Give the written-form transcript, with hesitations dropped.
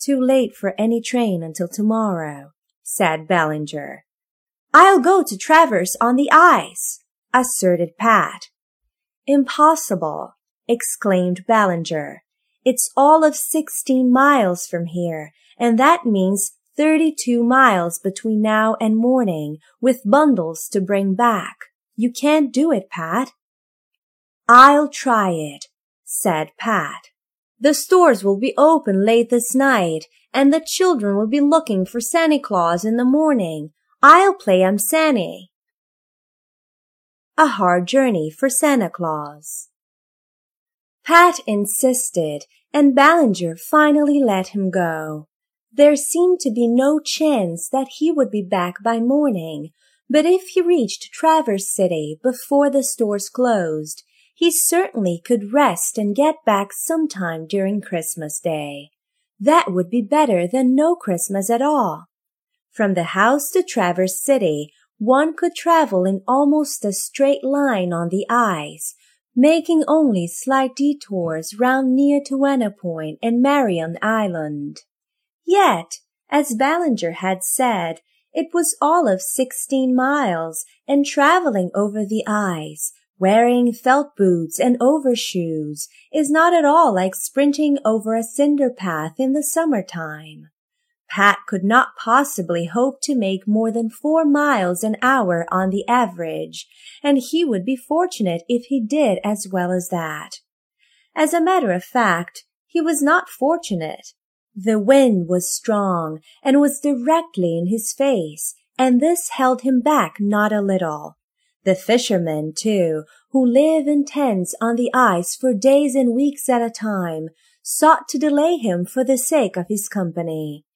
too late for any train until tomorrow," said Ballinger. "I'll go to Traverse on the ice," asserted Pat. "Impossible," exclaimed Ballinger. "It's all of 16 miles from here, and that means 32 miles between now and morning, with bundles to bring back. You can't do it, Pat." "I'll try it," said Pat. "The stores will be open late this night, and the children will be looking for Santa Claus in the morning. I'll play 'em Santa." A hard journey for Santa Claus. Pat insisted, and Ballinger finally let him go. There seemed to be no chance that he would be back by morning, but if he reached Traverse City before the stores closed, he certainly could rest and get back sometime during Christmas Day. That would be better than no Christmas at all. From the house to Traverse City, one could travel in almost a straight line on the ice, making only slight detours round near Tuena Point and Marion Island. Yet, as Ballinger had said, it was all of 16 miles, and traveling over the ice, wearing felt boots and overshoes, is not at all like sprinting over a cinder path in the summertime. Pat could not possibly hope to make more than 4 miles an hour on the average, and he would be fortunate if he did as well as that. As a matter of fact, he was not fortunate. The wind was strong and was directly in his face, and this held him back not a little. The fishermen, too, who live in tents on the ice for days and weeks at a time, sought to delay him for the sake of his company.